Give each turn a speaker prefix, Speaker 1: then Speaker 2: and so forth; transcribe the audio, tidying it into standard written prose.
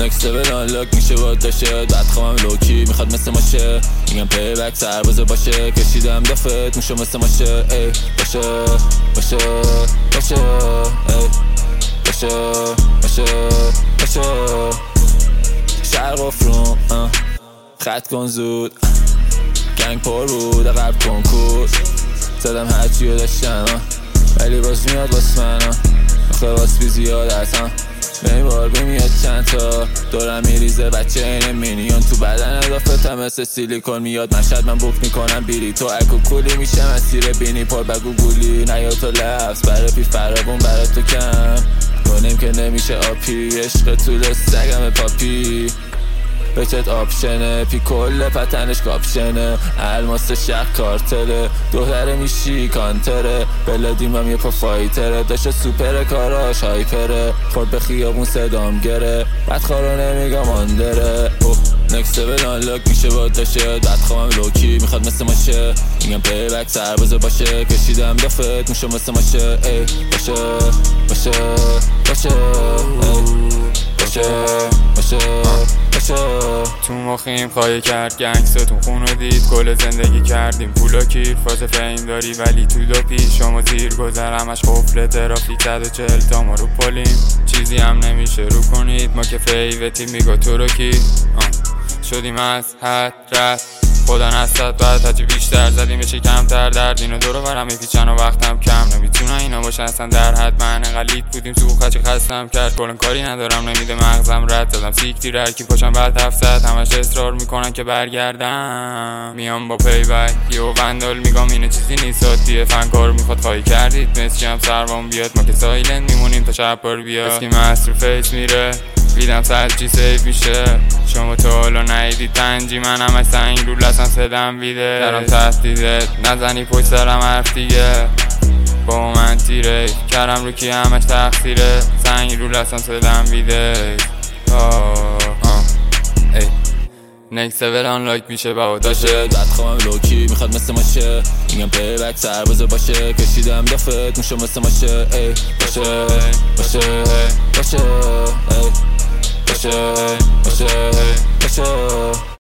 Speaker 1: نکست لول آنلاک میشه باید داشه بعد خوامم لوکی میخواد مثل ماشه میگم پی بک سربازه باشه کشیدم دفت میشه مثل ماشه ای باشه باشه باشه ای باشه باشه باشه شرق افرون خط کن زود گنگ پر بود عقب کنکور زدم هرچیو داشتم ولی باز میاد واس من آخه واس بی زیاد هستم میبار میاد چند تا دورم میریزه بچه این مینیون تو بدن اضافه مثل سیلیکون میاد مشهد من بوک میکنم بیری تو اکو کولی میشه مسیر بینی پر بگو گولی نیا تو لفظ برای پی فرابون برای تو کم کنیم که نمیشه آپی عشق طول سگم پاپی بچت آپشنه پی کل پتنش کاپشنه الماس شهر کارتره دختره میشی کانتره بلادیم هم یه پا فایتره داشته سوپر کاراش هایپره خورد به خیابون صدام گره بدخوارو نمیگم آندره نکست لول آنلاک میشه باید داشه بعد خوامم لوکی میخواد مثل ماشه میگم پی بک سربازه باشه کشیدم دفت میشه مثل ماشه ای باشه باشه باشه ای باشه باشه
Speaker 2: تو مخیم خواهی کرد گنگستون خونو دید کل زندگی کردیم پولا کیر فاز فیم داری ولی تو دو پیش شما زیر گذر همش قفل ترافیک 140 تا ما رو پلیم چیزی هم نمیشه رو کنید ما که فیوتی میگو تو رو کی شدیم از حد رد خدا نستد بعد هرچی بیشتر زدیم بشه کمتر درد اینو دورو برم میپیچن و وقتم کم نمیتونه اینا باشن اصلا در حد من غلیط بودیم سوخ هرچی خستم کرد کلن کاری ندارم نمیده مغزم رد زدم سیکتیر هرکی پاشم بعد 700 همش اصرار میکنن که برگردم میام با پی بک یه وندال میگم اینه چیزی نیست عادیه فنکار میخواد خواهی کردید مسی هم سروام بیاد ما که سایلند میمونیم تا شب بار بیاد اسکی مستر فیس میره ویدم سرچی سیف میشه شما تو حالا نهیدید تنجی من همه سنگ رو لسن سدم ویده درم تهدیده نزنی پشت سرم حرف دیگه با من تیره کرم رو کی همش تقصیره سنگ رو لسن سدم ویده نکست لول آنلاک میشه با
Speaker 1: داشه بعد خوامم لوکی میخواد مثل ماشه میگم پی بک سربازه باشه کشیدم دفت میشه مثل ماشه ای باشه باشه باشه ای باشه باشه باشه